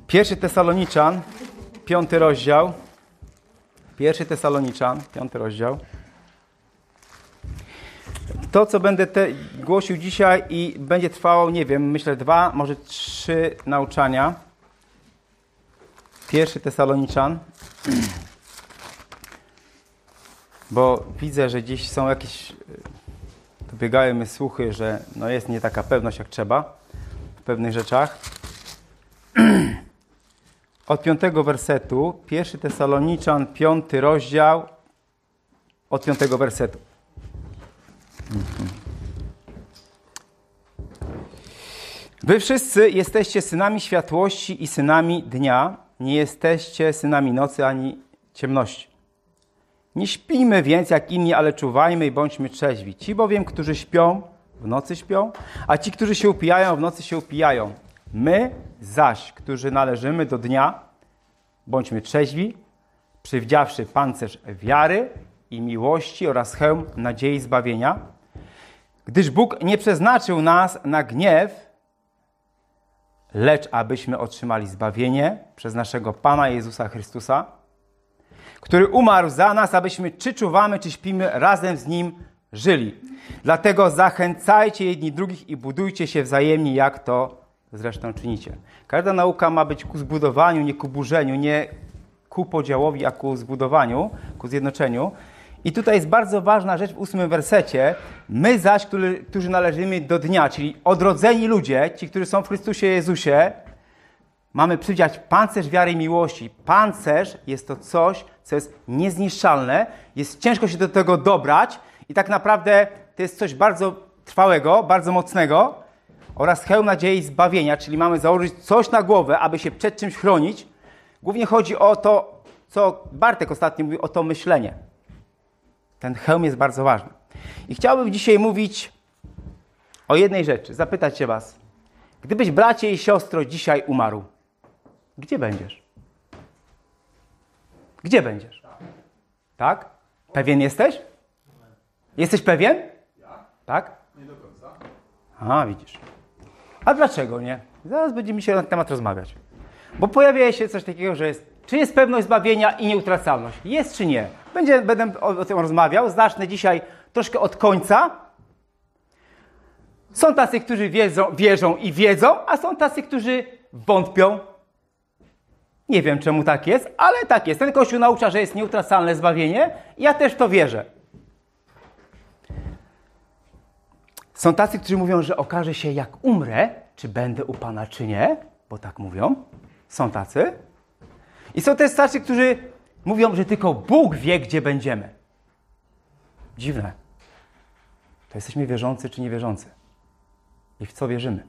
1 Tesaloniczan, 5 rozdział. 1 Tesaloniczan, 5 rozdział. To, co będę głosił dzisiaj i będzie trwało, nie wiem, myślę 2, może 3 nauczania. 1 Tesaloniczan. Bo widzę, że gdzieś są jakieś, dobiegają mnie słuchy, że no jest nie taka pewność jak trzeba w pewnych rzeczach. Od 5 wersetu, 1 Tesaloniczan, 5 rozdział, od 5 wersetu. Wy wszyscy jesteście synami światłości i synami dnia, nie jesteście synami nocy ani ciemności. Nie śpijmy więc jak inni, ale czuwajmy i bądźmy trzeźwi. Ci bowiem, którzy śpią, w nocy śpią, a ci, którzy się upijają, w nocy się upijają. My zaś, którzy należymy do dnia, bądźmy trzeźwi, przywdziawszy pancerz wiary i miłości oraz hełm nadziei zbawienia, gdyż Bóg nie przeznaczył nas na gniew, lecz abyśmy otrzymali zbawienie przez naszego Pana Jezusa Chrystusa, który umarł za nas, abyśmy czy czuwamy, czy śpimy, razem z Nim żyli. Dlatego zachęcajcie jedni drugich i budujcie się wzajemnie, jak to zresztą czynicie. Każda nauka ma być ku zbudowaniu, nie ku burzeniu, nie ku podziałowi, a ku zbudowaniu, ku zjednoczeniu. I tutaj jest bardzo ważna rzecz w 8 wersecie. My zaś, którzy należymy do dnia, czyli odrodzeni ludzie, ci, którzy są w Chrystusie Jezusie, mamy przywdziać pancerz wiary i miłości. Pancerz jest to coś, co jest niezniszczalne, jest ciężko się do tego dobrać i tak naprawdę to jest coś bardzo trwałego, bardzo mocnego oraz hełm nadziei zbawienia, czyli mamy założyć coś na głowę, aby się przed czymś chronić. Głównie chodzi o to, co Bartek ostatnio mówił, o to myślenie. Ten hełm jest bardzo ważny. I chciałbym dzisiaj mówić o jednej rzeczy, zapytać się was. Gdybyś, bracie i siostro, dzisiaj umarł, gdzie będziesz? Gdzie będziesz? Tak? Pewien jesteś? Jesteś pewien? Tak? Nie do końca. A, widzisz. A dlaczego nie? Zaraz będziemy się na ten temat rozmawiać. Bo pojawia się coś takiego, że jest, czy jest pewność zbawienia i nieutracalność? Jest czy nie? Będę o tym rozmawiał. Zacznę dzisiaj troszkę od końca. Są tacy, którzy wierzą i wiedzą, a są tacy, którzy wątpią. Nie wiem, czemu tak jest, ale tak jest. Ten Kościół naucza, że jest nieutracalne zbawienie. Ja też w to wierzę. Są tacy, którzy mówią, że okaże się, jak umrę, czy będę u Pana, czy nie, bo tak mówią. Są tacy. I są też tacy, którzy mówią, że tylko Bóg wie, gdzie będziemy. Dziwne. To jesteśmy wierzący, czy niewierzący? I w co wierzymy?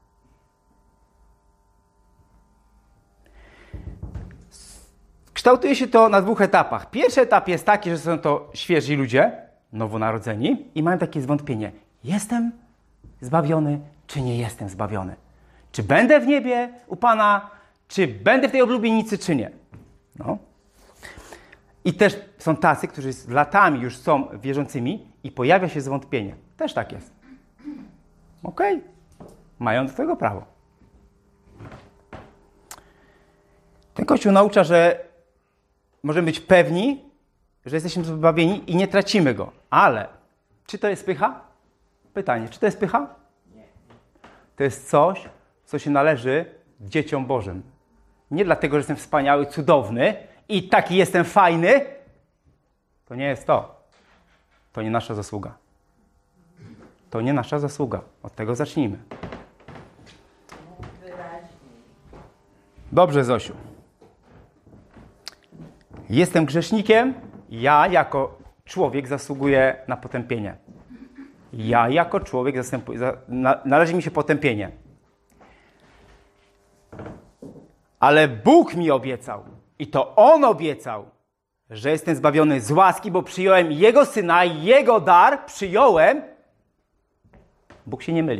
Kształtuje się to na 2 etapach. Pierwszy etap jest taki, że są to świeżi ludzie, nowonarodzeni i mają takie zwątpienie. Jestem zbawiony, czy nie jestem zbawiony? Czy będę w niebie u Pana, czy będę w tej oblubienicy, czy nie? No. I też są tacy, którzy z latami już są wierzącymi i pojawia się zwątpienie. Też tak jest. Okej. Mają do tego prawo. Ten Kościół naucza, że możemy być pewni, że jesteśmy zbawieni i nie tracimy go. Ale czy to jest pycha? Pytanie, czy to jest pycha? Nie. To jest coś, co się należy dzieciom Bożym. Nie dlatego, że jestem wspaniały, cudowny i taki jestem fajny. To nie jest to. To nie nasza zasługa. To nie nasza zasługa. Od tego zacznijmy. Dobrze, Zosiu. Jestem grzesznikiem. Ja jako człowiek zasługuję na potępienie. Ja jako człowiek należy mi się potępienie. Ale Bóg mi obiecał, i to On obiecał, że jestem zbawiony z łaski, bo przyjąłem Jego Syna, Jego dar przyjąłem. Bóg się nie myli.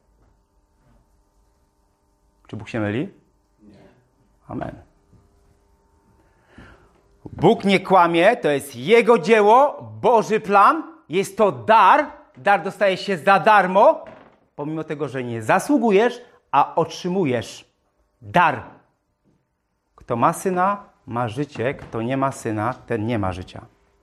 Czy Bóg się myli? Nie. Amen. Bóg nie kłamie, to jest Jego dzieło, Boży plan, jest to dar. Dar dostaje się za darmo, pomimo tego, że nie zasługujesz, a otrzymujesz dar. Kto ma Syna, ma życie. Kto nie ma Syna, ten nie ma życia.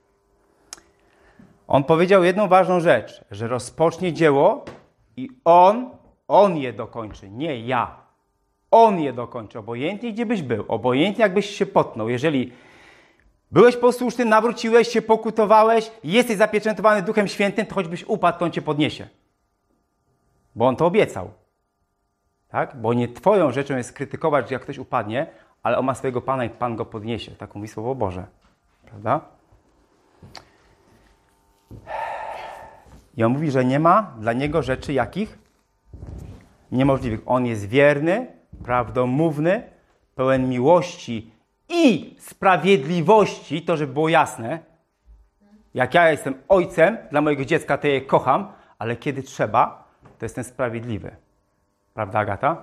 On powiedział jedną ważną rzecz, że rozpocznie dzieło i On je dokończy, nie ja. On je dokończy, obojętnie gdzie byś był, obojętnie jakbyś się potknął. Jeżeli byłeś posłuszny, nawróciłeś się, pokutowałeś, jesteś zapieczętowany Duchem Świętym, to choćbyś upadł, to On cię podniesie. Bo On to obiecał. Tak? Bo nie twoją rzeczą jest krytykować, jak ktoś upadnie, ale On ma swojego Pana i Pan go podniesie. Tak mówi Słowo Boże. Prawda? I On mówi, że nie ma dla Niego rzeczy jakich? Niemożliwych. On jest wierny, prawdomówny, pełen miłości i sprawiedliwości, to żeby było jasne. Jak ja jestem ojcem dla mojego dziecka, to je kocham, ale kiedy trzeba, to jestem sprawiedliwy. Prawda, Agata?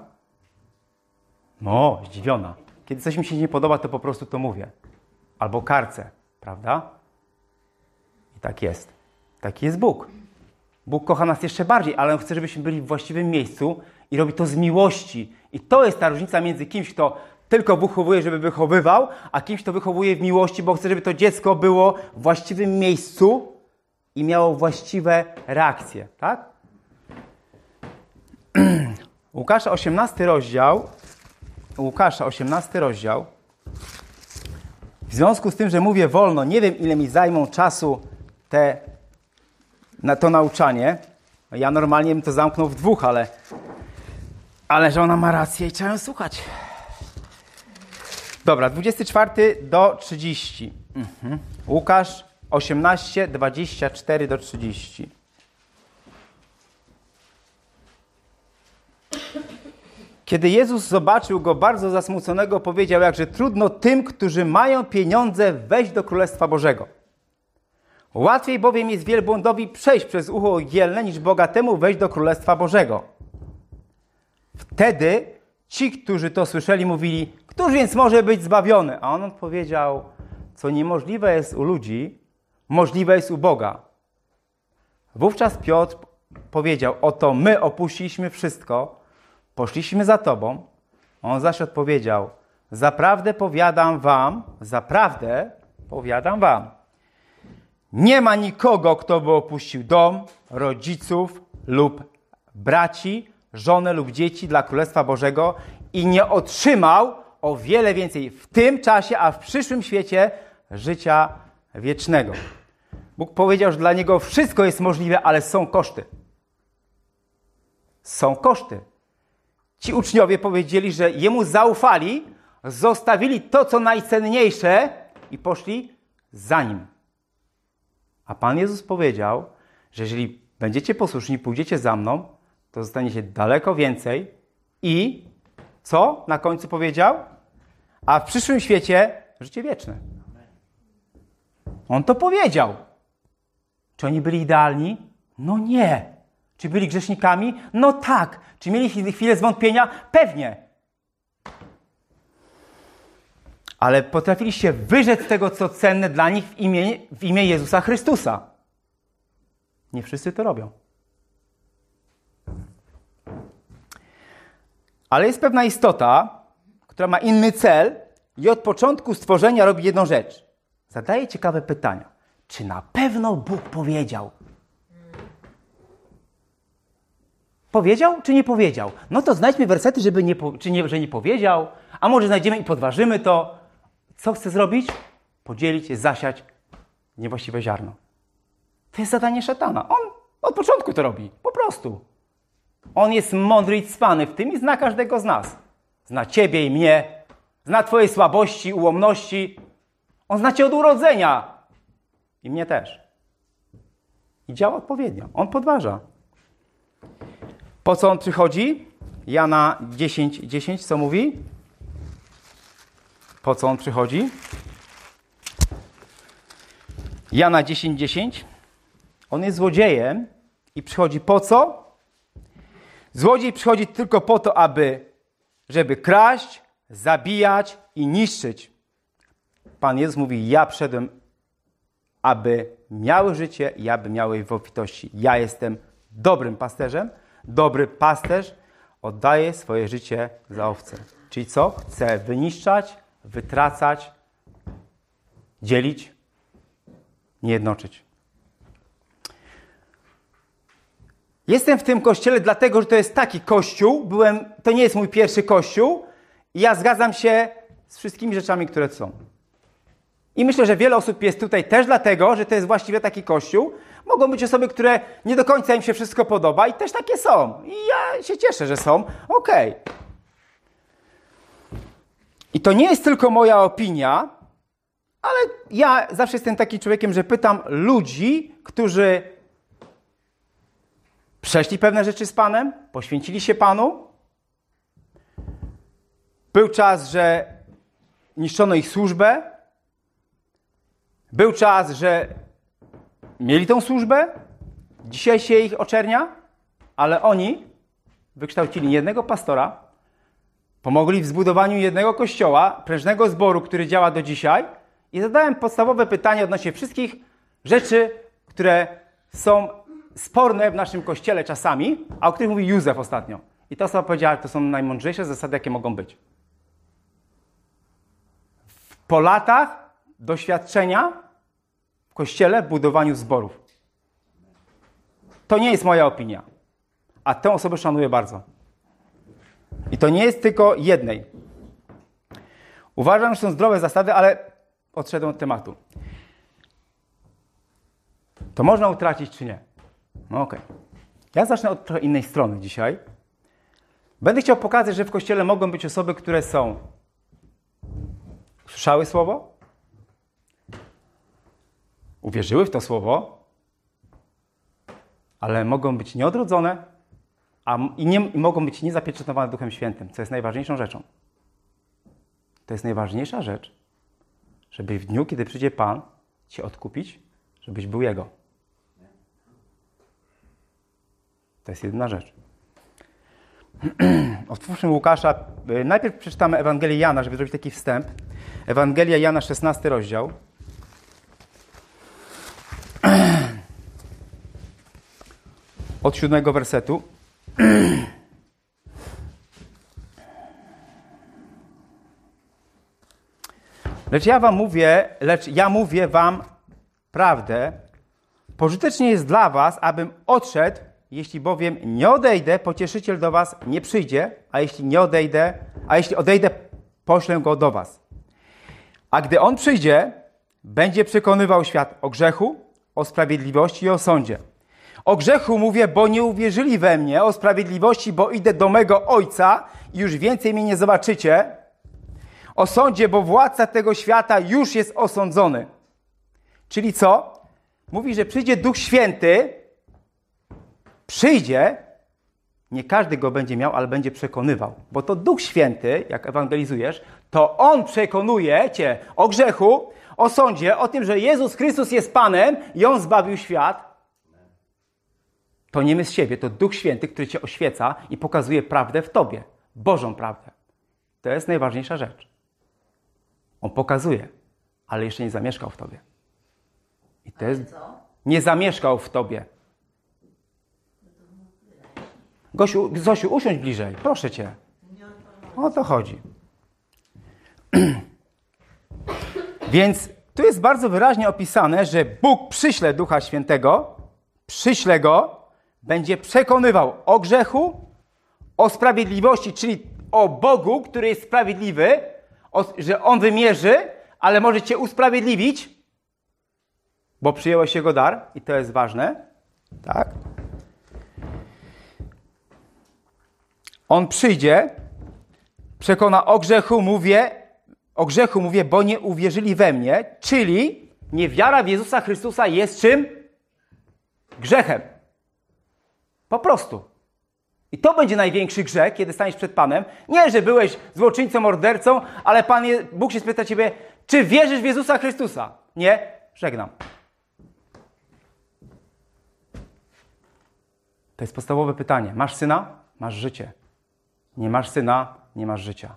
No, zdziwiona. Kiedy coś mi się nie podoba, to po prostu to mówię. Albo karcę, prawda? I tak jest. Taki jest Bóg. Bóg kocha nas jeszcze bardziej, ale On chce, żebyśmy byli w właściwym miejscu i robi to z miłości. I to jest ta różnica między kimś, kto tylko wychowuje, żeby wychowywał, a kimś, kto wychowuje w miłości, bo chce, żeby to dziecko było w właściwym miejscu i miało właściwe reakcje. Tak? Łukasza 18 rozdział. W związku z tym, że mówię wolno, nie wiem, ile mi zajmą czasu na to nauczanie. Ja normalnie bym to zamknął w 2, ale że ona ma rację i trzeba ją słuchać. Dobra, 24 do 30. Łukasz 18, 24 do 30. Kiedy Jezus zobaczył go bardzo zasmuconego, powiedział, jakże trudno tym, którzy mają pieniądze, wejść do Królestwa Bożego. Łatwiej bowiem jest wielbłądowi przejść przez ucho igielne, niż bogatemu wejść do Królestwa Bożego. Wtedy ci, którzy to słyszeli, mówili, któż więc może być zbawiony? A on odpowiedział, co niemożliwe jest u ludzi, możliwe jest u Boga. Wówczas Piotr powiedział, oto my opuściliśmy wszystko, poszliśmy za Tobą. On zaś odpowiedział, zaprawdę powiadam wam, nie ma nikogo, kto by opuścił dom, rodziców lub braci, żonę lub dzieci dla Królestwa Bożego i nie otrzymał o wiele więcej w tym czasie, a w przyszłym świecie życia wiecznego. Bóg powiedział, że dla Niego wszystko jest możliwe, ale są koszty. Są koszty. Ci uczniowie powiedzieli, że Jemu zaufali, zostawili to, co najcenniejsze i poszli za Nim. A Pan Jezus powiedział, że jeżeli będziecie posłuszni, pójdziecie za mną, to zostaniecie daleko więcej i co na końcu powiedział? A w przyszłym świecie życie wieczne. On to powiedział. Czy oni byli idealni? No nie. Czy byli grzesznikami? No tak. Czy mieli chwilę zwątpienia? Pewnie. Ale potrafili się wyrzec tego, co cenne dla nich w imię Jezusa Chrystusa. Nie wszyscy to robią. Ale jest pewna istota, która ma inny cel i od początku stworzenia robi jedną rzecz. Zadaje ciekawe pytania. Czy na pewno Bóg powiedział? Powiedział czy nie powiedział? No to znajdźmy wersety, że nie powiedział, a może znajdziemy i podważymy to. Co chce zrobić? Podzielić, zasiać niewłaściwe ziarno. To jest zadanie szatana. On od początku to robi. Po prostu. On jest mądry i cwany w tym i zna każdego z nas. Zna ciebie i mnie. Zna twoje słabości, ułomności. On zna cię od urodzenia. I mnie też. I działa odpowiednio. On podważa. Po co on przychodzi? Jana 10:10, co mówi? Po co on przychodzi? Jana 10:10. On jest złodziejem i przychodzi po co? Złodziej przychodzi tylko po to, żeby kraść, zabijać i niszczyć. Pan Jezus mówi, ja przyszedłem, aby miały życie i aby miały je w obfitości. Ja jestem dobrym pasterzem. Dobry pasterz oddaje swoje życie za owce. Czyli co? Chce wyniszczać, wytracać, dzielić, nie jednoczyć. Jestem w tym kościele dlatego, że to jest taki kościół. To nie jest mój pierwszy kościół i ja zgadzam się z wszystkimi rzeczami, które są. I myślę, że wiele osób jest tutaj też dlatego, że to jest właściwie taki kościół. Mogą być osoby, które nie do końca im się wszystko podoba i też takie są. I ja się cieszę, że są. Okej. I to nie jest tylko moja opinia, ale ja zawsze jestem takim człowiekiem, że pytam ludzi, którzy przeszli pewne rzeczy z Panem, poświęcili się Panu. Był czas, że niszczono ich służbę. Był czas, że mieli tą służbę. Dzisiaj się ich oczernia, ale oni wykształcili jednego pastora, pomogli w zbudowaniu jednego kościoła, prężnego zboru, który działa do dzisiaj i zadałem podstawowe pytanie odnośnie wszystkich rzeczy, które są sporne w naszym kościele czasami, a o których mówi Józef ostatnio. I ta osoba powiedziała, że to są najmądrzejsze zasady, jakie mogą być. Po latach doświadczenia w kościele w budowaniu zborów. To nie jest moja opinia, a tę osobę szanuję bardzo. I to nie jest tylko jednej. Uważam, że są zdrowe zasady, ale odszedłem od tematu. To można utracić, czy nie? No okej. Ja zacznę od trochę innej strony dzisiaj. Będę chciał pokazać, że w Kościele mogą być osoby, które słyszały Słowo, uwierzyły w to Słowo, ale mogą być nieodrodzone i mogą być niezapieczętowane Duchem Świętym, co jest najważniejszą rzeczą. To jest najważniejsza rzecz, żeby w dniu, kiedy przyjdzie Pan, Cię odkupić, żebyś był Jego. To jest jedyna rzecz. Otwórzmy Łukasza. Najpierw przeczytamy Ewangelię Jana, żeby zrobić taki wstęp. Ewangelia Jana, 16 rozdział. Od 7 wersetu. Lecz ja mówię wam prawdę. Pożytecznie jest dla was, abym odszedł, jeśli bowiem nie odejdę, pocieszyciel do was nie przyjdzie, a jeśli odejdę, poślę go do was. A gdy on przyjdzie, będzie przekonywał świat o grzechu, o sprawiedliwości i o sądzie. O grzechu mówię, bo nie uwierzyli we mnie, o sprawiedliwości, bo idę do mego Ojca i już więcej mnie nie zobaczycie. O sądzie, bo władca tego świata już jest osądzony. Czyli co? Mówi, że przyjdzie Duch Święty, nie każdy go będzie miał, ale będzie przekonywał. Bo to Duch Święty, jak ewangelizujesz, to On przekonuje cię o grzechu, o sądzie, o tym, że Jezus Chrystus jest Panem i On zbawił świat. To nie my z siebie, to Duch Święty, który cię oświeca i pokazuje prawdę w tobie. Bożą prawdę. To jest najważniejsza rzecz. On pokazuje, ale jeszcze nie zamieszkał w tobie. I to jest... Nie zamieszkał w tobie. Zosiu, usiądź bliżej, proszę cię. O to chodzi. Więc tu jest bardzo wyraźnie opisane, że Bóg przyśle Ducha Świętego, przyśle go, będzie przekonywał o grzechu, o sprawiedliwości, czyli o Bogu, który jest sprawiedliwy, że On wymierzy, ale może cię usprawiedliwić, bo przyjęłeś Jego dar i to jest ważne. Tak? On przyjdzie, przekona o grzechu mówię, bo nie uwierzyli we mnie, czyli niewiara w Jezusa Chrystusa jest czym? Grzechem. Po prostu. I to będzie największy grzech, kiedy staniesz przed Panem. Nie, że byłeś złoczyńcą, mordercą, ale Bóg się spyta ciebie, czy wierzysz w Jezusa Chrystusa? Nie? Żegnam. To jest podstawowe pytanie. Masz syna? Masz życie. Nie masz syna? Nie masz życia.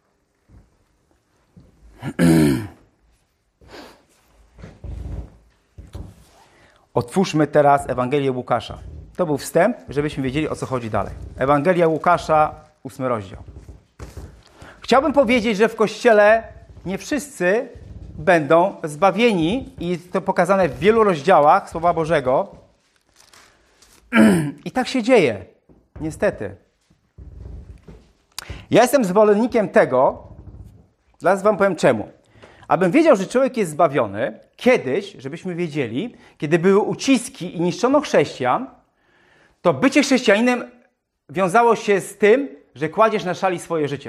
Otwórzmy teraz Ewangelię Łukasza. To był wstęp, żebyśmy wiedzieli, o co chodzi dalej. Ewangelia Łukasza, 8 rozdział. Chciałbym powiedzieć, że w Kościele nie wszyscy będą zbawieni i jest to pokazane w wielu rozdziałach Słowa Bożego. I tak się dzieje, niestety. Ja jestem zwolennikiem tego, zaraz wam powiem czemu. Abym wiedział, że człowiek jest zbawiony, kiedyś, żebyśmy wiedzieli, kiedy były uciski i niszczono chrześcijan, to bycie chrześcijaninem wiązało się z tym, że kładziesz na szali swoje życie.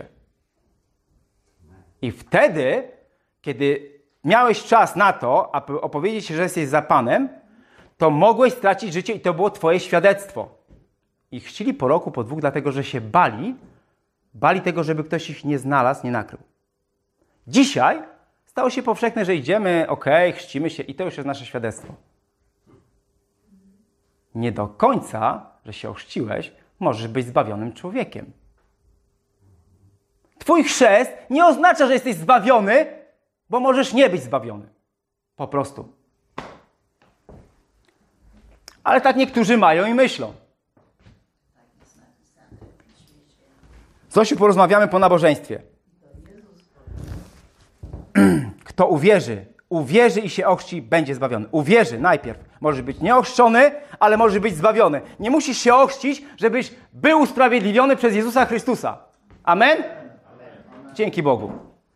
I wtedy, kiedy miałeś czas na to, aby opowiedzieć się, że jesteś za Panem, to mogłeś stracić życie i to było twoje świadectwo. I chrzcili po roku, po 2, dlatego że się bali tego, żeby ktoś ich nie znalazł, nie nakrył. Dzisiaj stało się powszechne, że idziemy, chrzcimy się i to już jest nasze świadectwo. Nie do końca, że się ochrzciłeś, możesz być zbawionym człowiekiem. Twój chrzest nie oznacza, że jesteś zbawiony, bo możesz nie być zbawiony. Po prostu. Ale tak niektórzy mają i myślą. Zosiu, porozmawiamy po nabożeństwie. Kto uwierzy i się ochrzci, będzie zbawiony. Uwierzy najpierw. Możesz być nieochrzczony, ale możesz być zbawiony. Nie musisz się ochrzcić, żebyś był usprawiedliwiony przez Jezusa Chrystusa. Amen? Dzięki Bogu.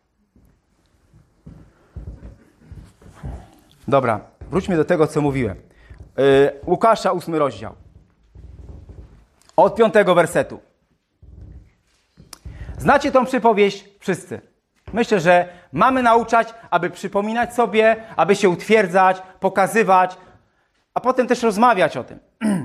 Dobra, wróćmy do tego, co mówiłem. Łukasza, 8 rozdział. Od 5 wersetu. Znacie tą przypowieść wszyscy. Myślę, że mamy nauczać, aby przypominać sobie, aby się utwierdzać, pokazywać, a potem też rozmawiać o tym.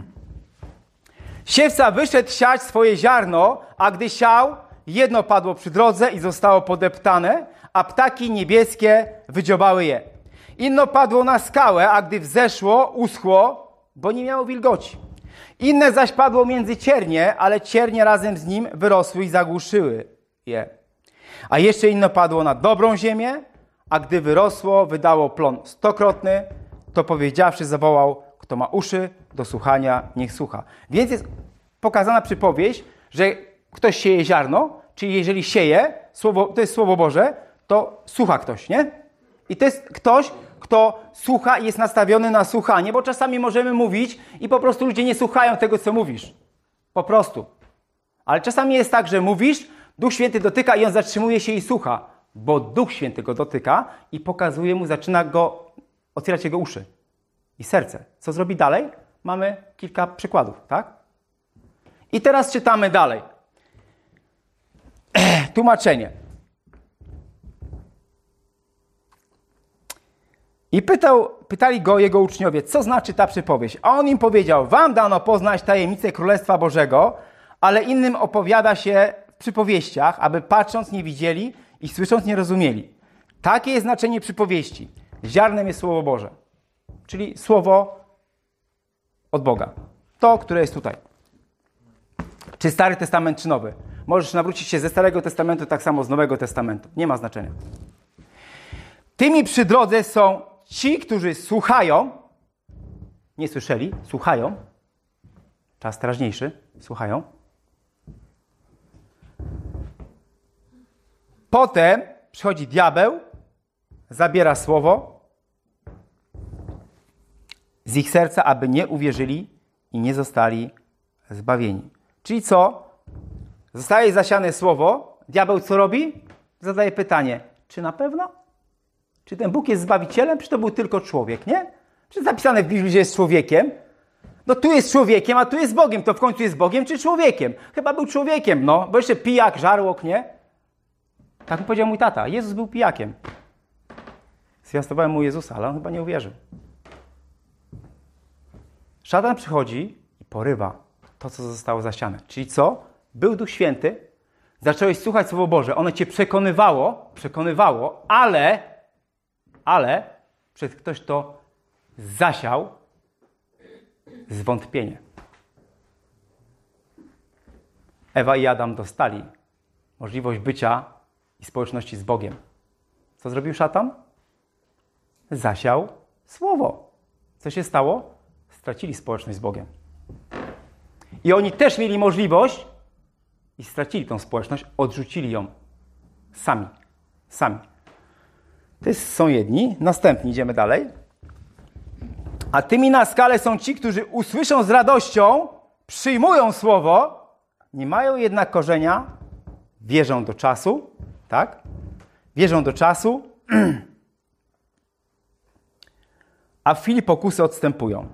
Siewca wyszedł siać swoje ziarno, a gdy siał, jedno padło przy drodze i zostało podeptane, a ptaki niebieskie wydziobały je. Inno padło na skałę, a gdy wzeszło, uschło, bo nie miało wilgoci. Inne zaś padło między ciernie, ale ciernie razem z nim wyrosły i zagłuszyły je. A jeszcze inno padło na dobrą ziemię, a gdy wyrosło, wydało plon 100-krotny, to powiedziawszy zawołał, kto ma uszy do słuchania, niech słucha. Więc jest pokazana przypowieść, że ktoś sieje ziarno, czyli jeżeli sieje, to jest Słowo Boże, to słucha ktoś, nie? I to jest ktoś, kto słucha i jest nastawiony na słuchanie, bo czasami możemy mówić i po prostu ludzie nie słuchają tego, co mówisz. Po prostu. Ale czasami jest tak, że mówisz, Duch Święty dotyka i on zatrzymuje się i słucha, bo Duch Święty go dotyka i pokazuje mu, zaczyna go, otwierać jego uszy i serce. Co zrobi dalej? Mamy kilka przykładów, tak? I teraz czytamy dalej. Tłumaczenie. I pytali go jego uczniowie, co znaczy ta przypowieść. A on im powiedział, wam dano poznać tajemnicę Królestwa Bożego, ale innym opowiada się w przypowieściach, aby patrząc nie widzieli i słysząc nie rozumieli. Takie jest znaczenie przypowieści. Ziarnem jest Słowo Boże, czyli Słowo od Boga. To, które jest tutaj. Czy Stary Testament, czy Nowy. Możesz nawrócić się ze Starego Testamentu, tak samo z Nowego Testamentu. Nie ma znaczenia. Tymi przy drodze są ci, którzy słuchają, nie słyszeli, słuchają, czas teraźniejszy, słuchają. Potem przychodzi diabeł, zabiera słowo z ich serca, aby nie uwierzyli i nie zostali zbawieni. Czyli co? Zostaje zasiane słowo, diabeł co robi? Zadaje pytanie, czy na pewno? Czy ten Bóg jest Zbawicielem, czy to był tylko człowiek, nie? Czy jest napisane w Biblii, że jest człowiekiem? No tu jest człowiekiem, a tu jest Bogiem. To w końcu jest Bogiem czy człowiekiem? Chyba był człowiekiem, no. Bo jeszcze pijak, żarłok, nie? Tak mi powiedział mój tata. Jezus był pijakiem. Zwiastowałem mu Jezusa, ale on chyba nie uwierzył. Szatan przychodzi i porywa to, co zostało zasiane. Czyli co? Był Duch Święty, zacząłeś słuchać Słowo Boże, ono cię przekonywało, ale przez ktoś to zasiał zwątpienie. Ewa i Adam dostali możliwość bycia i społeczności z Bogiem. Co zrobił szatan? Zasiał słowo. Co się stało? Stracili społeczność z Bogiem. I oni też mieli możliwość i stracili tą społeczność, odrzucili ją sami. Są jedni. Następni, idziemy dalej. A tymi na skalę są ci, którzy usłyszą z radością, przyjmują słowo, nie mają jednak korzenia, wierzą do czasu, tak? Wierzą do czasu, a w chwili pokusy odstępują.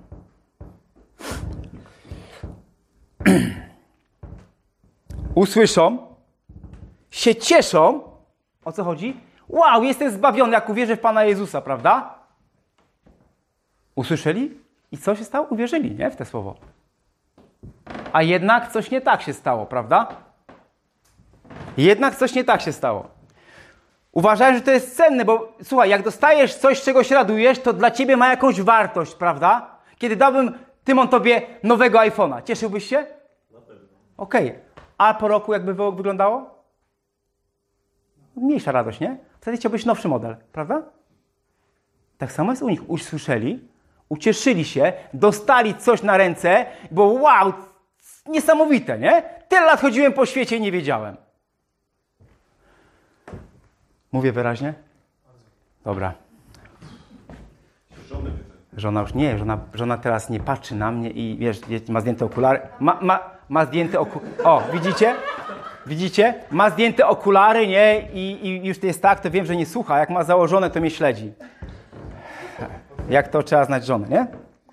Usłyszą, się cieszą. O co chodzi? Wow, jestem zbawiony, jak uwierzę w Pana Jezusa, prawda? Usłyszeli i co się stało? Uwierzyli, nie? W te słowo. A jednak coś nie tak się stało, prawda? Jednak coś nie tak się stało. Uważaj, że to jest cenne, bo słuchaj, jak dostajesz coś, z czego się radujesz, to dla ciebie ma jakąś wartość, prawda? Kiedy dałbym, Tymon, tobie nowego iPhone'a, cieszyłbyś się? Na pewno. Okej. A po roku jakby wyglądało? Mniejsza radość, nie? Wtedy chciałbyś nowszy model, prawda? Tak samo jest u nich. Usłyszeli, ucieszyli się, dostali coś na ręce, bo wow, niesamowite, nie? Tyle lat chodziłem po świecie i nie wiedziałem. Mówię wyraźnie? Dobra. Żona już nie, żona teraz nie patrzy na mnie i wiesz, ma zdjęte okulary. Ma zdjęte okulary. O, widzicie? Widzicie? Ma zdjęte okulary, nie? I już to jest tak, to wiem, że nie słucha. Jak ma założone, to mnie śledzi. Jak to trzeba znać żonę, nie?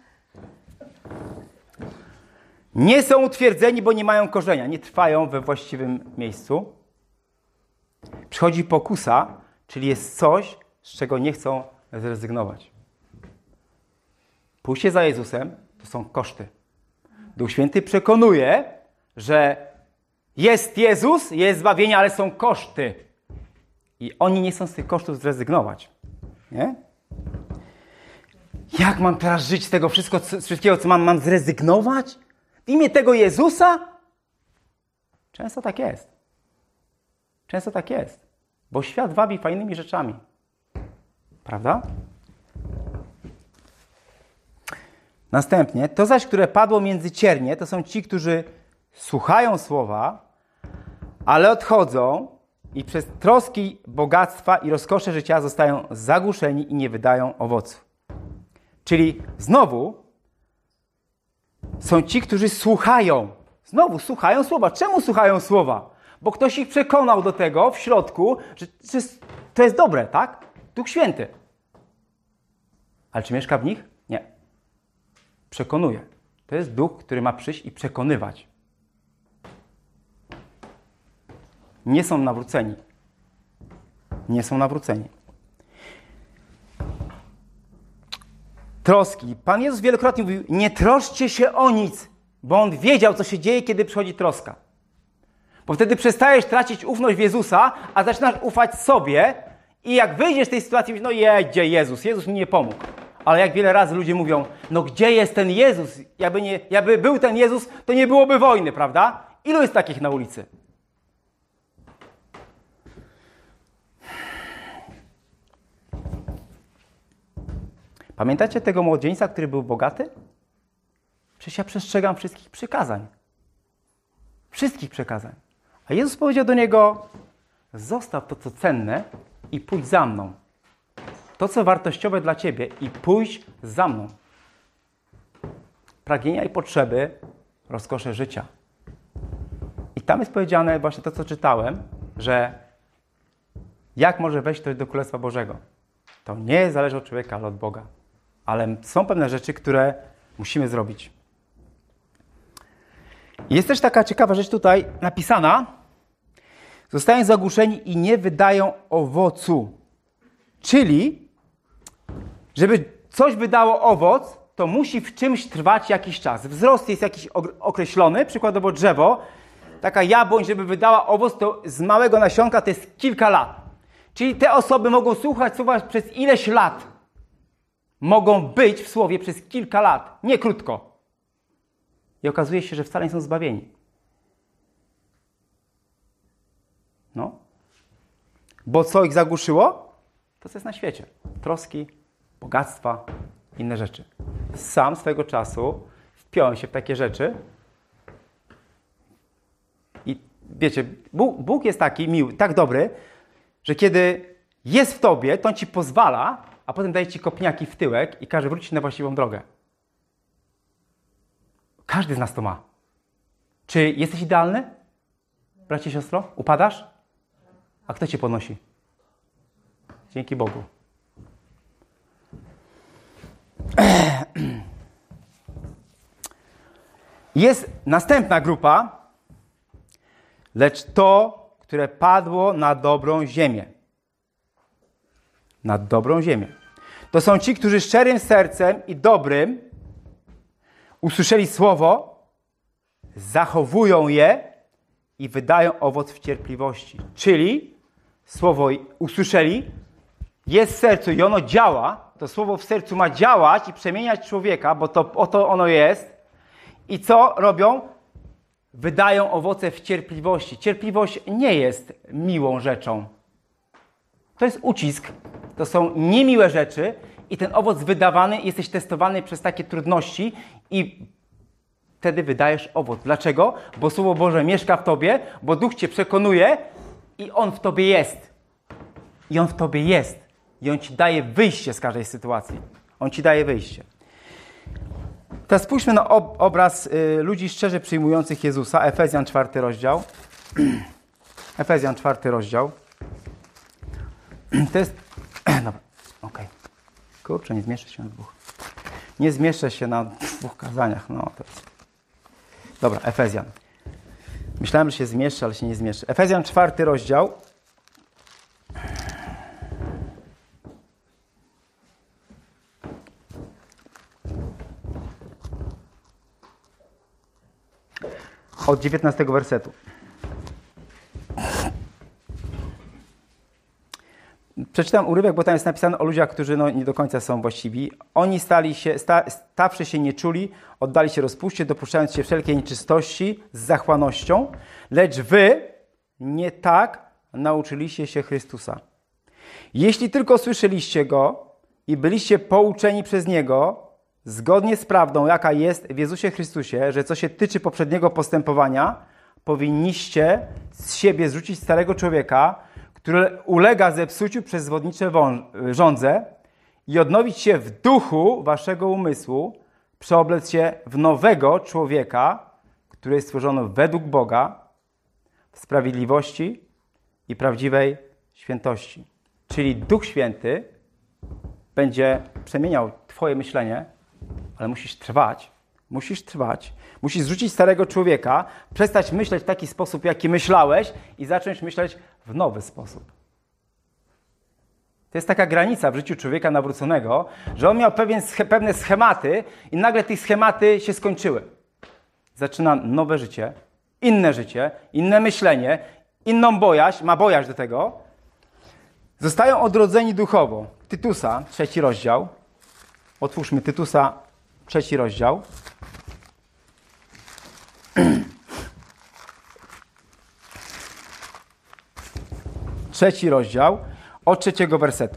Nie są utwierdzeni, bo nie mają korzenia. Nie trwają we właściwym miejscu. Przychodzi pokusa, czyli jest coś, z czego nie chcą zrezygnować. Pójście za Jezusem to są koszty. Duch Święty przekonuje, że jest Jezus, jest zbawienie, ale są koszty. I oni nie chcą z tych kosztów zrezygnować. Nie? Jak mam teraz żyć z tego wszystkiego, co mam zrezygnować? W imię tego Jezusa? Często tak jest. Często tak jest. Bo świat wabi fajnymi rzeczami. Prawda? Następnie, to zaś, które padło między ciernie, to są ci, którzy słuchają słowa, ale odchodzą i przez troski bogactwa i rozkosze życia zostają zagłuszeni i nie wydają owocu. Czyli znowu są ci, którzy słuchają. Znowu słuchają słowa. Czemu słuchają słowa? Bo ktoś ich przekonał do tego w środku, że to jest dobre, tak? Duch Święty. Ale czy mieszka w nich? Nie. Przekonuje. To jest duch, który ma przyjść i przekonywać. Nie są nawróceni. Nie są nawróceni. Troski. Pan Jezus wielokrotnie mówił, nie troszcie się o nic, bo On wiedział, co się dzieje, kiedy przychodzi troska. Bo wtedy przestajesz tracić ufność w Jezusa, a zaczynasz ufać sobie i jak wyjdziesz z tej sytuacji, mówisz, no gdzie Jezus? Jezus mi nie pomógł. Ale jak wiele razy ludzie mówią, no gdzie jest ten Jezus? Jakby był ten Jezus, to nie byłoby wojny, prawda? Ilu jest takich na ulicy? Pamiętacie tego młodzieńca, który był bogaty? Przecież ja przestrzegam wszystkich przykazań. Wszystkich przykazań. A Jezus powiedział do niego, zostaw to, co cenne i pójdź za mną. To, co wartościowe dla ciebie i pójdź za mną. Pragnienia i potrzeby, rozkosze życia. I tam jest powiedziane właśnie to, co czytałem, że jak może wejść ktoś do Królestwa Bożego? To nie zależy od człowieka, ale od Boga. Ale są pewne rzeczy, które musimy zrobić. Jest też taka ciekawa rzecz tutaj napisana. Zostają zagłuszeni i nie wydają owocu. Czyli, żeby coś wydało owoc, to musi w czymś trwać jakiś czas. Wzrost jest jakiś określony, przykładowo drzewo. Taka jabłoń, żeby wydała owoc, to z małego nasionka to jest kilka lat. Czyli te osoby mogą słuchać słowa przez ileś lat. Mogą być w słowie przez kilka lat, nie krótko. I okazuje się, że wcale nie są zbawieni. No. Bo co ich zagłuszyło? To, co jest na świecie. Troski, bogactwa, inne rzeczy. Sam swego czasu wpiąłem się w takie rzeczy. I wiecie, Bóg jest taki miły, tak dobry, że kiedy jest w tobie, to on ci pozwala, a potem daje ci kopniaki w tyłek i każe wrócić na właściwą drogę. Każdy z nas to ma. Czy jesteś idealny? Bracie, siostro? Upadasz? A kto cię podnosi? Dzięki Bogu. Jest następna grupa, lecz to, które padło na dobrą ziemię. Na dobrą ziemię. To są ci, którzy szczerym sercem i dobrym usłyszeli słowo, zachowują je i wydają owoc w cierpliwości. Czyli słowo usłyszeli, jest w sercu i ono działa. To słowo w sercu ma działać i przemieniać człowieka, bo to oto ono jest. I co robią? Wydają owoce w cierpliwości. Cierpliwość nie jest miłą rzeczą. To jest ucisk. To są niemiłe rzeczy i ten owoc wydawany, jesteś testowany przez takie trudności i wtedy wydajesz owoc. Dlaczego? Bo Słowo Boże mieszka w tobie, bo Duch cię przekonuje i On w tobie jest. I On w tobie jest. I On ci daje wyjście z każdej sytuacji. On ci daje wyjście. Teraz spójrzmy na obraz ludzi szczerze przyjmujących Jezusa. Efezjan 4 rozdział. Efezjan 4 rozdział. To jest... Dobra, okej. Kurczę, nie zmieszczę się na dwóch. Nie zmieszczę się na dwóch kazaniach. No, to jest... Dobra, Efezjan. Myślałem, że się zmieszczę, ale się nie zmieszczę. Efezjan 4 rozdział. Od 19 wersetu. Przeczytam urywek, bo tam jest napisane o ludziach, którzy nie do końca są właściwi. Oni stawszy się nieczuli, oddali się rozpuście, dopuszczając się wszelkiej nieczystości z zachłannością, lecz wy nie tak nauczyliście się Chrystusa. Jeśli tylko słyszeliście Go i byliście pouczeni przez Niego, zgodnie z prawdą, jaka jest w Jezusie Chrystusie, że co się tyczy poprzedniego postępowania, powinniście z siebie zrzucić starego człowieka, który ulega zepsuciu przez zwodnicze żądze i odnowić się w duchu waszego umysłu, przeoblec się w nowego człowieka, który jest stworzony według Boga, w sprawiedliwości i prawdziwej świętości. Czyli Duch Święty będzie przemieniał twoje myślenie, ale musisz trwać. Musisz zrzucić starego człowieka, przestać myśleć w taki sposób, jaki myślałeś i zacząć myśleć w nowy sposób. To jest taka granica w życiu człowieka nawróconego, że on miał pewne schematy i nagle te schematy się skończyły. Zaczyna nowe życie, inne myślenie, inną bojaźń, ma bojaźń do tego. Zostają odrodzeni duchowo. Tytusa, 3 rozdział. Otwórzmy Tytusa, 3 rozdział. Trzeci rozdział, od 3 wersetu.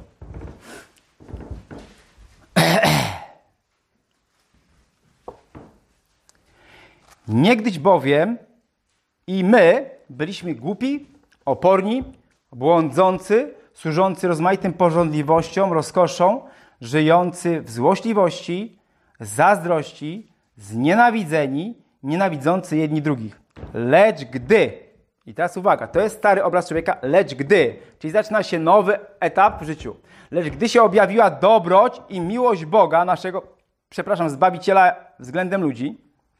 Niegdyś bowiem i my byliśmy głupi, oporni, błądzący, służący rozmaitym pożądliwościom, rozkoszom, żyjący w złośliwości, zazdrości, znienawidzeni, nienawidzący jedni drugich. Lecz gdy, i teraz uwaga, to jest stary obraz człowieka, lecz gdy, czyli zaczyna się nowy etap w życiu. Lecz gdy się objawiła dobroć i miłość Boga, naszego, Zbawiciela względem ludzi,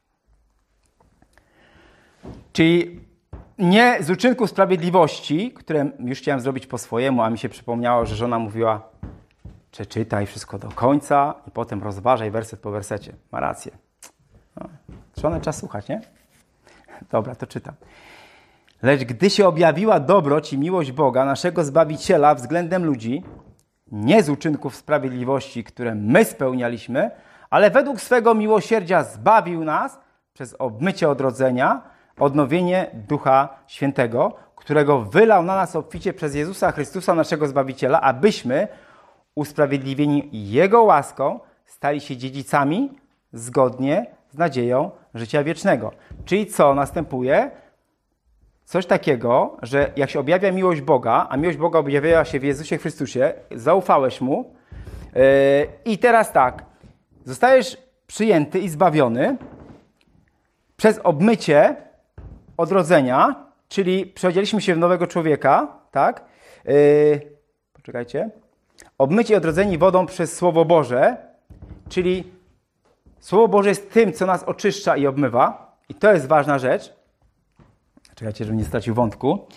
czyli nie z uczynków sprawiedliwości, które już chciałem zrobić po swojemu, a mi się przypomniało, że żona mówiła, przeczytaj wszystko do końca i potem rozważaj werset po wersecie. Ma rację. No, żonę trzeba słuchać, nie? Dobra, to czytam. Lecz gdy się objawiła dobroć i miłość Boga, naszego Zbawiciela względem ludzi, nie z uczynków sprawiedliwości, które my spełnialiśmy, ale według swego miłosierdzia zbawił nas przez obmycie odrodzenia, odnowienie Ducha Świętego, którego wylał na nas obficie przez Jezusa Chrystusa, naszego Zbawiciela, abyśmy, usprawiedliwieni Jego łaską, stali się dziedzicami zgodnie z nadzieją życia wiecznego. Czyli co następuje? coś takiego, że jak się objawia miłość Boga, a miłość Boga objawiała się w Jezusie Chrystusie, zaufałeś Mu i teraz tak, zostajesz przyjęty i zbawiony przez obmycie odrodzenia, czyli przeodzieliśmy się w nowego człowieka, tak? Poczekajcie. Obmycie i odrodzeni wodą przez Słowo Boże, czyli Słowo Boże jest tym, co nas oczyszcza i obmywa. I to jest ważna rzecz. Czekajcie, żebym nie stracił wątku.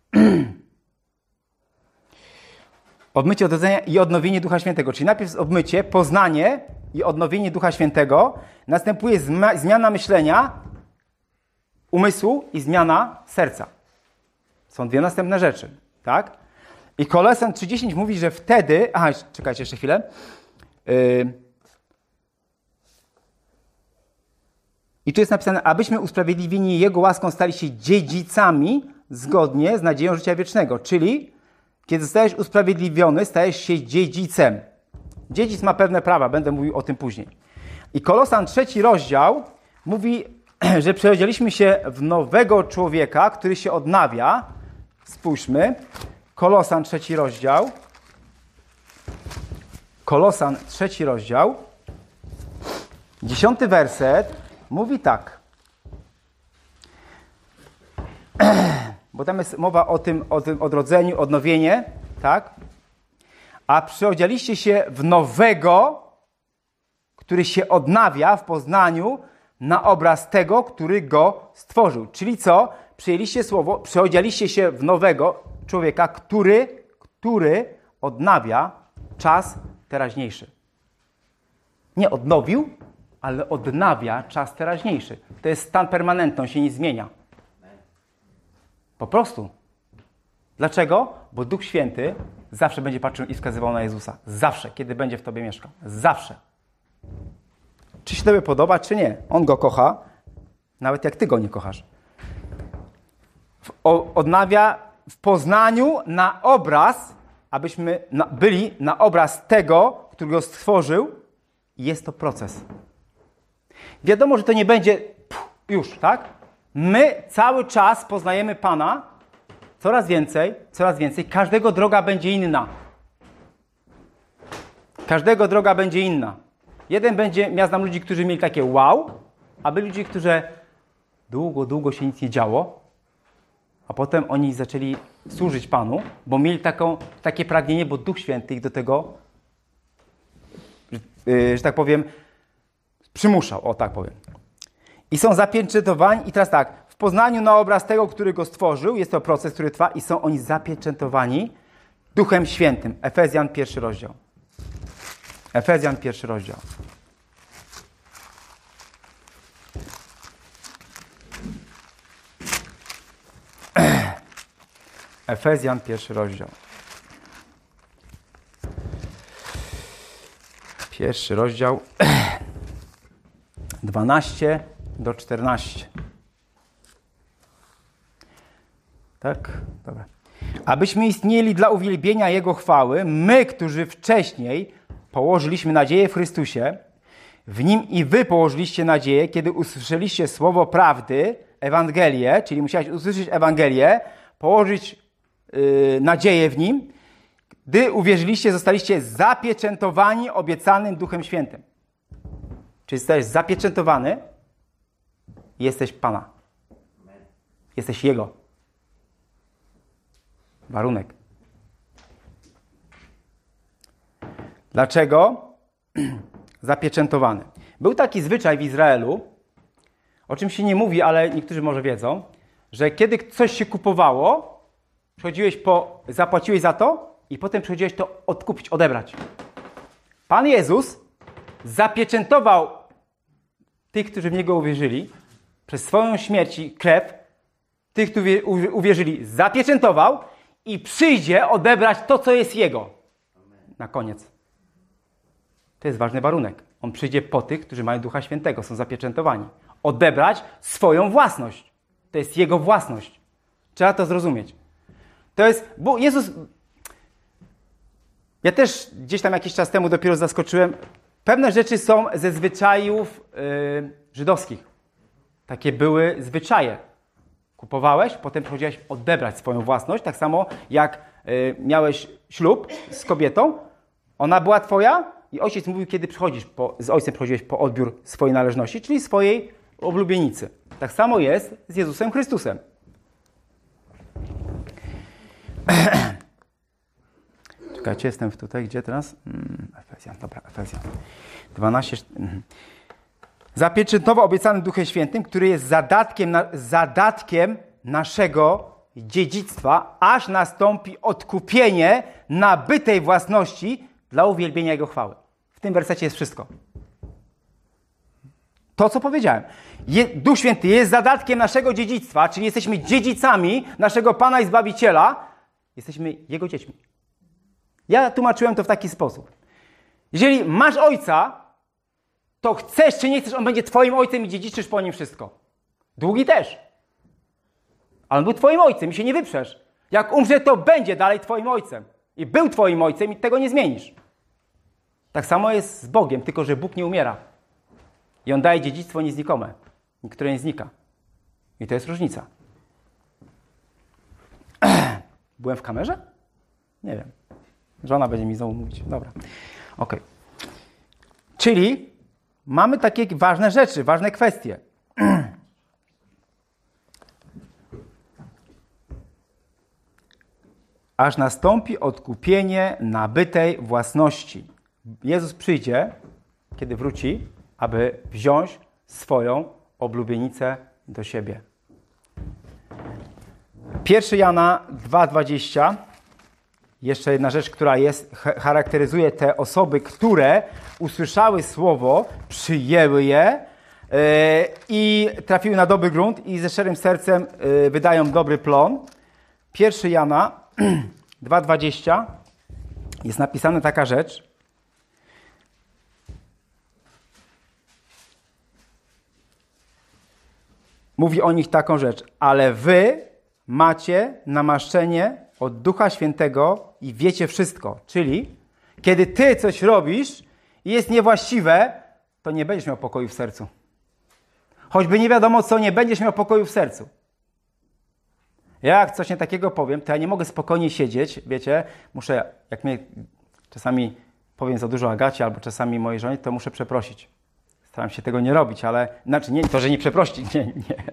Obmycie, odrodzenie i odnowienie Ducha Świętego. Czyli najpierw jest obmycie, poznanie i odnowienie Ducha Świętego. Następuje zmiana myślenia, umysłu i zmiana serca. Są dwie następne rzeczy, tak? I Kolosan 3:10 mówi, że wtedy... Aha, czekajcie jeszcze chwilę. I tu jest napisane, abyśmy usprawiedliwieni Jego łaską stali się dziedzicami zgodnie z nadzieją życia wiecznego. Czyli, kiedy zostajesz usprawiedliwiony, stajesz się dziedzicem. Dziedzic ma pewne prawa, będę mówił o tym później. I Kolosan 3 rozdział mówi, że przerodziliśmy się w nowego człowieka, który się odnawia. Spójrzmy. Kolosan 3 rozdział. Kolosan 3 rozdział. 10 werset mówi tak. Bo tam jest mowa o tym odrodzeniu, odnowienie, tak? A przyodzialiście się w nowego, który się odnawia w poznaniu na obraz tego, który go stworzył. Czyli co? Przyjęliście słowo, przyodzialiście się w nowego człowieka, który odnawia czas teraźniejszy. Nie odnowił, ale odnawia czas teraźniejszy. To jest stan permanentny, on się nie zmienia. Po prostu. Dlaczego? Bo Duch Święty zawsze będzie patrzył i wskazywał na Jezusa. Zawsze, kiedy będzie w tobie mieszkał. Zawsze. Czy się tobie podoba, czy nie. On go kocha, nawet jak ty go nie kochasz. Odnawia w poznaniu na obraz, abyśmy byli na obraz tego, który go stworzył. I jest to proces. Wiadomo, że to nie będzie już, tak? My cały czas poznajemy Pana coraz więcej. Każdego droga będzie inna. Każdego droga będzie inna. Ja znam ludzi, którzy mieli takie wow, a byli ludzie, którzy długo się nic nie działo, a potem oni zaczęli służyć Panu, bo mieli takie pragnienie, bo Duch Święty ich do tego, że tak powiem, przymuszał, o tak powiem. I są zapieczętowani, i teraz tak, w poznaniu na obraz tego, który go stworzył, jest to proces, który trwa, i są oni zapieczętowani Duchem Świętym. Efezjan 1 rozdział. Efezjan 1 rozdział. Efezjan 1 rozdział. 1 rozdział 12 do 14. Tak? Dobra. Abyśmy istnieli dla uwielbienia Jego chwały, my, którzy wcześniej położyliśmy nadzieję w Chrystusie, w Nim i wy położyliście nadzieję, kiedy usłyszeliście słowo prawdy, Ewangelię, czyli musiałeś usłyszeć Ewangelię, położyć nadzieję w Nim, gdy uwierzyliście, zostaliście zapieczętowani obiecanym Duchem Świętym. Czyli zostajesz zapieczętowany i jesteś Pana. Jesteś Jego. Warunek. Dlaczego? Zapieczętowany. Był taki zwyczaj w Izraelu, o czym się nie mówi, ale niektórzy może wiedzą, że kiedy coś się kupowało, zapłaciłeś za to i potem przychodziłeś to odkupić, odebrać. Pan Jezus zapieczętował tych, którzy w Niego uwierzyli, przez swoją śmierć i krew, tych, którzy uwierzyli, zapieczętował i przyjdzie odebrać to, co jest Jego. Na koniec. To jest ważny warunek. On przyjdzie po tych, którzy mają Ducha Świętego, są zapieczętowani. Odebrać swoją własność. To jest Jego własność. Trzeba to zrozumieć. To jest, bo Jezus... Ja też gdzieś tam jakiś czas temu dopiero zaskoczyłem. Pewne rzeczy są ze zwyczajów żydowskich. Takie były zwyczaje. Kupowałeś, potem przychodziłeś odebrać swoją własność, tak samo jak miałeś ślub z kobietą, ona była twoja i ojciec mówił, kiedy z ojcem przychodziłeś po odbiór swojej należności, czyli swojej oblubienicy. Tak samo jest z Jezusem Chrystusem. Czekajcie, jestem tutaj, gdzie teraz? Efezjan, dobra, Efezjan. 12. Zapieczętował obiecany Duchem Świętym, który jest zadatkiem naszego dziedzictwa, aż nastąpi odkupienie nabytej własności dla uwielbienia Jego chwały. W tym wersecie jest wszystko. To, co powiedziałem. Duch Święty jest zadatkiem naszego dziedzictwa, czyli jesteśmy dziedzicami naszego Pana i Zbawiciela. Jesteśmy Jego dziećmi. Ja tłumaczyłem to w taki sposób. Jeżeli masz ojca, to chcesz czy nie chcesz, on będzie twoim ojcem i dziedziczysz po nim wszystko. Długi też. Ale on był twoim ojcem i się nie wyprzesz. Jak umrze, to będzie dalej twoim ojcem. I był twoim ojcem i tego nie zmienisz. Tak samo jest z Bogiem, tylko że Bóg nie umiera. I On daje dziedzictwo nieznikome, które nie znika. I to jest różnica. Byłem w kamerze? Nie wiem. Żona będzie mi znowu mówić. Dobra. Okej. Czyli mamy takie ważne rzeczy, ważne kwestie. Aż nastąpi odkupienie nabytej własności. Jezus przyjdzie, kiedy wróci, aby wziąć swoją oblubienicę do siebie. 1 Jana 2,20. Jeszcze jedna rzecz, która charakteryzuje te osoby, które usłyszały słowo, przyjęły je i trafiły na dobry grunt i ze szczerym sercem wydają dobry plon. 1 Jana 2,20 jest napisana taka rzecz. Mówi o nich taką rzecz. Ale wy macie namaszczenie od Ducha Świętego i wiecie wszystko. Czyli kiedy ty coś robisz i jest niewłaściwe, to nie będziesz miał pokoju w sercu. Choćby nie wiadomo co, nie będziesz miał pokoju w sercu. Jak coś nie takiego powiem, to ja nie mogę spokojnie siedzieć, wiecie, muszę, jak mnie czasami powiem za dużo Agacie albo czasami mojej żonie, to muszę przeprosić. Staram się tego nie robić, ale, znaczy nie to, że nie przeprosić, nie.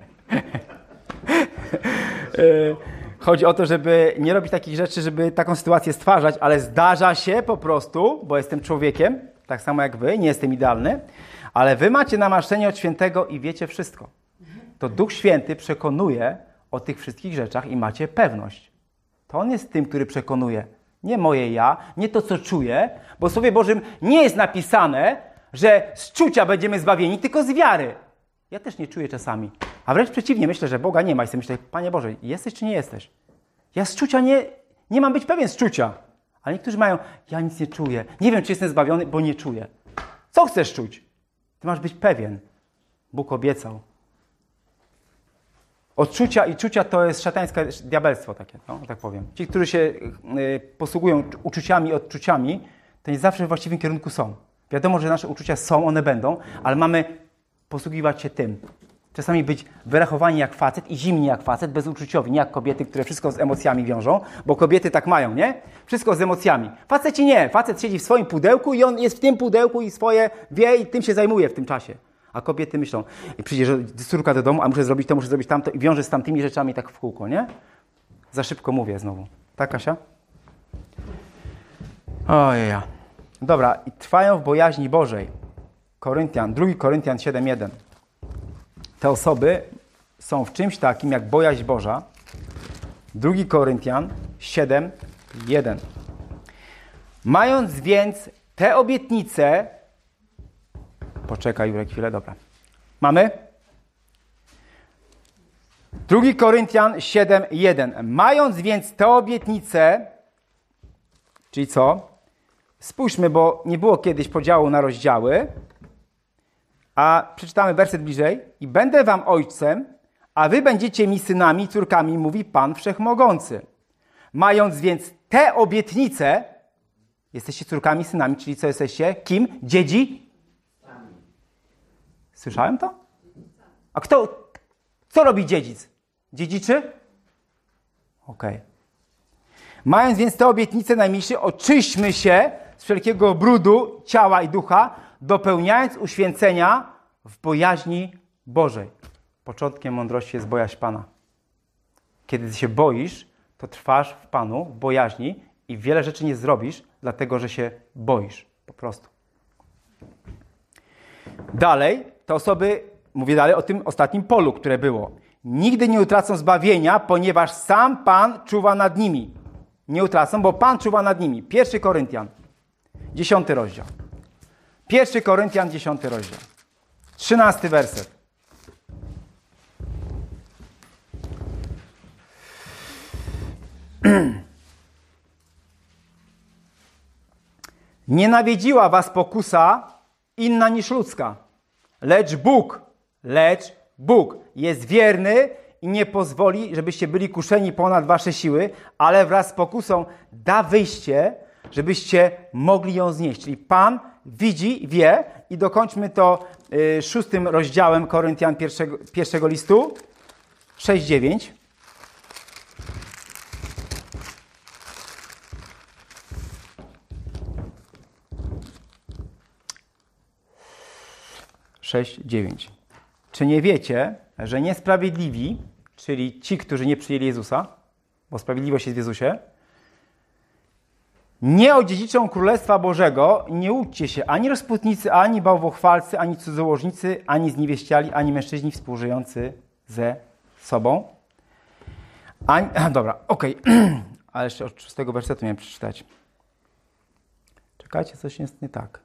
Chodzi o to, żeby nie robić takich rzeczy, żeby taką sytuację stwarzać, ale zdarza się po prostu, bo jestem człowiekiem, tak samo jak wy, nie jestem idealny, ale wy macie namaszczenie od Świętego i wiecie wszystko. To Duch Święty przekonuje o tych wszystkich rzeczach i macie pewność. To On jest tym, który przekonuje. Nie moje ja, nie to, co czuję, bo w Słowie Bożym nie jest napisane, że z czucia będziemy zbawieni, tylko z wiary. Ja też nie czuję czasami. A wręcz przeciwnie, myślę, że Boga nie ma. I sobie myślę, Panie Boże, jesteś czy nie jesteś? Ja z czucia nie mam być pewien z czucia. Ale niektórzy mają, ja nic nie czuję. Nie wiem, czy jestem zbawiony, bo nie czuję. Co chcesz czuć? Ty masz być pewien. Bóg obiecał. Odczucia i czucia to jest szatańskie diabelstwo takie, no, tak powiem. Ci, którzy się posługują uczuciami i odczuciami, to nie zawsze w właściwym kierunku są. Wiadomo, że nasze uczucia są, one będą, ale mamy posługiwać się tym. Czasami być wyrachowani jak facet i zimni jak facet, bezuczuciowi, nie jak kobiety, które wszystko z emocjami wiążą, bo kobiety tak mają, nie? Wszystko z emocjami. Faceci nie. Facet siedzi w swoim pudełku i on jest w tym pudełku i swoje wie i tym się zajmuje w tym czasie. A kobiety myślą, i przyjdzie córka do domu, a muszę zrobić to, muszę zrobić tamto i wiąże z tamtymi rzeczami tak w kółko, nie? Za szybko mówię znowu. Tak, Kasia? Ojej. Dobra, i trwają w bojaźni Bożej. 2 Koryntian 7:1. Te osoby są w czymś takim jak bojaźń Boża. 2 Koryntian 7:1. Mając więc te obietnice... Poczekaj, Jurek, chwilę, dobra. Mamy? 2 Koryntian 7:1. Mając więc te obietnice, czyli co? Spójrzmy, bo nie było kiedyś podziału na rozdziały, a przeczytamy werset bliżej. I będę wam ojcem, a wy będziecie mi synami i córkami, mówi Pan Wszechmogący. Mając więc te obietnice, jesteście córkami, synami, czyli co jesteście? Kim? Dziedzi? Słyszałem to? A co robi dziedzic? Dziedziczy? Okej. Mając więc te obietnice najmilsze, oczyśćmy się z wszelkiego brudu ciała i ducha, dopełniając uświęcenia w bojaźni Bożej. Początkiem mądrości jest bojaźń Pana. Kiedy ty się boisz, to trwasz w Panu, w bojaźni i wiele rzeczy nie zrobisz, dlatego że się boisz. Po prostu. Dalej, te osoby, mówię dalej o tym ostatnim polu, które było. Nigdy nie utracą zbawienia, ponieważ sam Pan czuwa nad nimi. Nie utracą, bo Pan czuwa nad nimi. 1 Koryntian, 10 rozdział. 1 Koryntian, 10 rozdział. 13 werset. Nie nawiedziła was pokusa inna niż ludzka, lecz Bóg jest wierny i nie pozwoli, żebyście byli kuszeni ponad wasze siły, ale wraz z pokusą da wyjście, żebyście mogli ją znieść. Czyli Pan widzi, wie i dokończmy to 6 rozdziałem Koryntian pierwszego listu, 6-9. 6:9. Czy nie wiecie, że niesprawiedliwi, czyli ci, którzy nie przyjęli Jezusa, bo sprawiedliwość jest w Jezusie, nie odziedziczą Królestwa Bożego? Nie łudźcie się, ani rozputnicy, ani bałwochwalcy, ani cudzołożnicy, ani zniewieściali, ani mężczyźni współżyjący ze sobą. Dobra, okej. Ale jeszcze od 6 wersetu miałem przeczytać. Czekajcie, coś jest nie tak.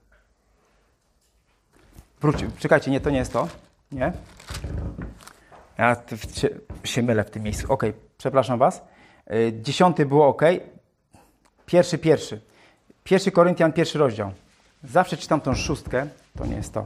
Czekajcie, nie, to nie jest to. Nie? Ja się mylę w tym miejscu. Okej, przepraszam was. 10 było ok. Pierwszy. 1 Koryntian, 1 rozdział. Zawsze czytam tą 6, to nie jest to.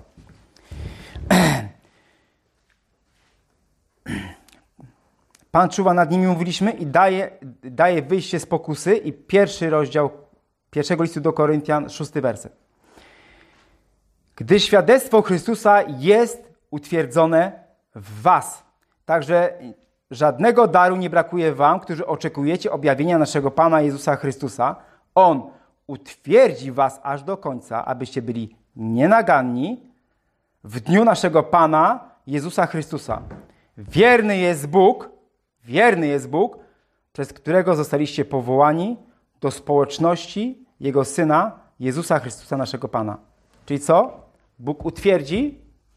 Pan czuwa nad nimi, mówiliśmy, i daje wyjście z pokusy. I 1 rozdział 1 listu do Koryntian, 6 werset. Gdy świadectwo Chrystusa jest utwierdzone w was. Także żadnego daru nie brakuje wam, którzy oczekujecie objawienia naszego Pana Jezusa Chrystusa. On utwierdzi was aż do końca, abyście byli nienaganni w dniu naszego Pana Jezusa Chrystusa. Wierny jest Bóg, przez którego zostaliście powołani do społeczności Jego Syna, Jezusa Chrystusa, naszego Pana. Czyli co? Bóg utwierdzi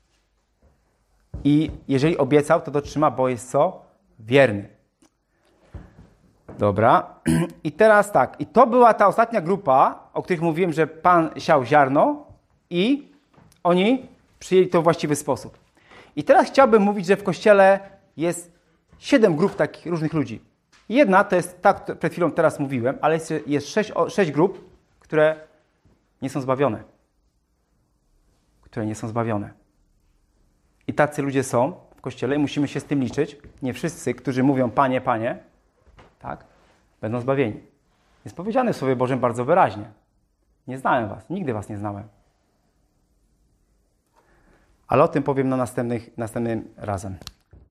i jeżeli obiecał, to dotrzyma, bo jest co? Wierny. Dobra. I teraz tak. I to była ta ostatnia grupa, o których mówiłem, że Pan siał ziarno i oni przyjęli to w właściwy sposób. I teraz chciałbym mówić, że w Kościele jest 7 grup takich różnych ludzi. Jedna to jest ta, przed chwilą teraz mówiłem, ale jest 6 grup, które nie są zbawione. I tacy ludzie są w Kościele i musimy się z tym liczyć. Nie wszyscy, którzy mówią Panie, Panie, tak, będą zbawieni. Jest powiedziane w Słowie Bożym bardzo wyraźnie. Nie znałem was, nigdy was nie znałem. Ale o tym powiem następnym razem.